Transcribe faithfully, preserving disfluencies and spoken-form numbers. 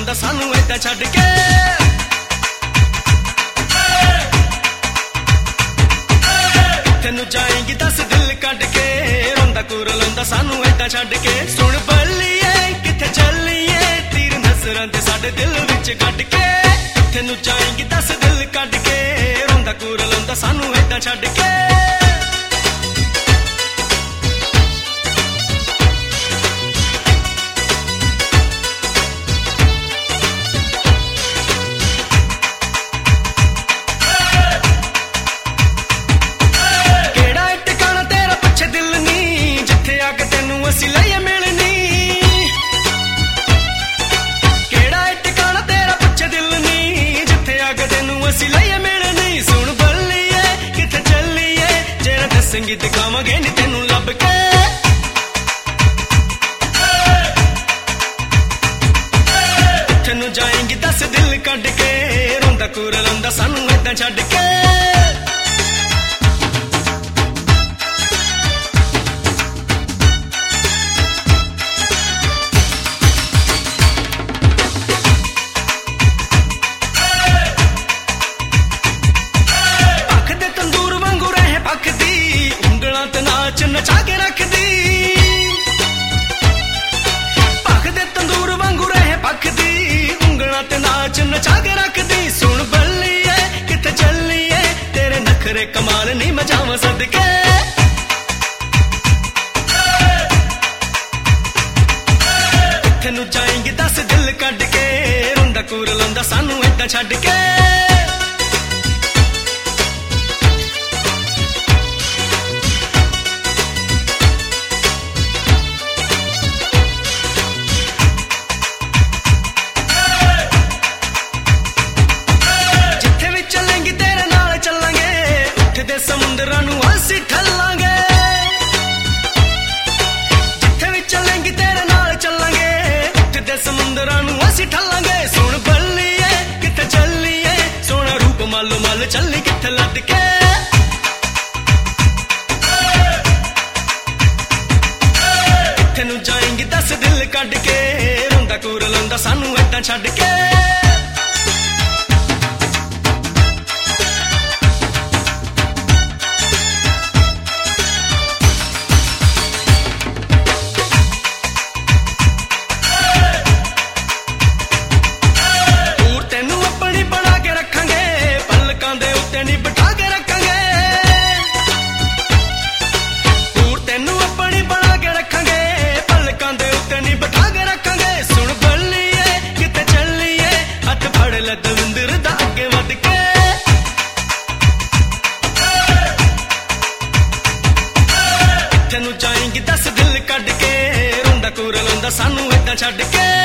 ਲਾਉਂਦਾ ਸਾਨੂੰ ਏਦਾਂ ਛੱਡ ਕੇ। ਕਿੱਥੇ ਨੂੰ ਜਾਏਂਗੀ ਦੱਸ ਦਿਲ ਕੱਢ ਕੇ, ਰੋਂਦਾ ਕੁਰ ਲਾਉਂਦਾ ਸਾਨੂੰ ਏਦਾਂ ਛੱਡ ਕੇ। ਸੁਣ ਬੱਲੀਏ ਕਿੱਥੇ ਚੱਲੀਏ, ਤੀਰ ਨਜ਼ਰਾਂ ਦੇ ਸਾਡੇ ਦਿਲ ਵਿੱਚ ਕੱਢ ਕੇ। ਕਿੱਥੇ ਨੂੰ ਜਾਏਂਗੀ ਦੱਸ ਦਿਲ ਕੱਢ ਕੇ, ਰੋਂਦਾ ਕੁਰ ਲਾਉਂਦਾ ਸਾਨੂੰ ਏਦਾਂ ਛੱਡ ਕੇ। ਅਸੀਂ ਲਈਏ ਮਿਲਣੀ, ਕਿਹੜਾ ਟਿਕਾਣਾ ਤੇਰਾ ਪੁੱਛੇ ਦਿਲ ਨੀ, ਜਿੱਥੇ ਅੱਗ ਤੈਨੂੰ ਅਸੀਂ ਲਈਏ ਮਿਲਣੀ। ਸੁਣ ਬੱਲੀਏ ਕਿੱਥੇ ਚੱਲੀਏ, ਜਿਹੜਾ ਦੱਸੇਂਗੀ ਦਿਖਾਵਾਂਗੇ ਨੀ ਤੈਨੂੰ ਲੱਭ ਕੇ। ਕਿੱਥੇ ਨੂੰ ਜਾਏਂਗੀ ਦੱਸ ਦਿਲ ਕੱਢ ਕੇ, ਰੋਂਦਾ ਕੁਰ ਲਾਉਂਦਾ ਸਾਨੂੰ ਏਦਾਂ ਛੱਡ ਕੇ। ਨਚਾ ਕੇ ਰੱਖਦੀ ਭੱਖ ਦੇ ਤੰਦੂਰ ਵਾਂਗੂ ਰਹੇ ਭੱਖਦੀ, ਉਂਗਲਾਂ ਤੇ ਨਾਚ ਨਚਾ ਕੇ ਰੱਖਦੀ। ਸੁਣ ਬੱਲੀਏ ਕਿੱਥੇ ਚੱਲੀਏ, ਤੇਰੇ ਨਖਰੇ ਕਮਾਲ ਨਹੀਂ ਮਜਾਵਾਂ ਸਦਕੇ। ਕਿੱਥੇ ਨੂੰ ਜਾਏਂਗੀ ਦੱਸ ਦਿਲ ਕੱਢ ਕੇ, ਰੋਂਦਾ ਕੁਰ ਲਾਉਂਦਾ ਸਾਨੂੰ ਏਦਾਂ ਛੱਡ ਕੇ। ਸਮੁੰਦਰਾਂ ਨੂੰ ਅਸੀਂ ਠੱਲਾਂਗੇ, ਜਿੱਥੇ ਵੀ ਚੱਲੇਂਗੀ ਤੇਰੇ ਨਾਲ ਚੱਲਾਂਗੇ। ਉੱਠਦੇ ਸਮੁੰਦਰਾਂ ਨੂੰ ਅਸੀਂ ਠੱਲਾਂਗੇ। ਸੁਣ ਬੱਲੀਏ ਕਿੱਥੇ ਚੱਲੀਏ, ਸੋਹਣਾ ਰੂਪ ਮਾਲੋ ਮੱਲ ਚੱਲੀ ਕਿੱਥੇ ਲੱਦ ਕੇ। ਕਿੱਥੇ ਨੂੰ ਜਾਏਂਗੀ ਦੱਸ ਦਿਲ ਕੱਢ ਕੇ, ਰੋਂਦਾ ਕੁਰ ਲਾਉਂਦਾ ਸਾਨੂੰ ਏਦਾਂ ਛੱਡ ਕੇ। ਦਵਿੰਦਰ ਦਾ ਅੱਗੇ ਵੱਧ ਕੇ। ਕਿੱਥੇ ਨੂੰ ਜਾਏਂਗੀ ਦੱਸ ਦਿਲ ਕੱਢ ਕੇ, ਰੋਂਦਾ ਕੁਰ ਲਾਉਂਦਾ ਸਾਨੂੰ ਏਦਾਂ ਛੱਡ ਕੇ।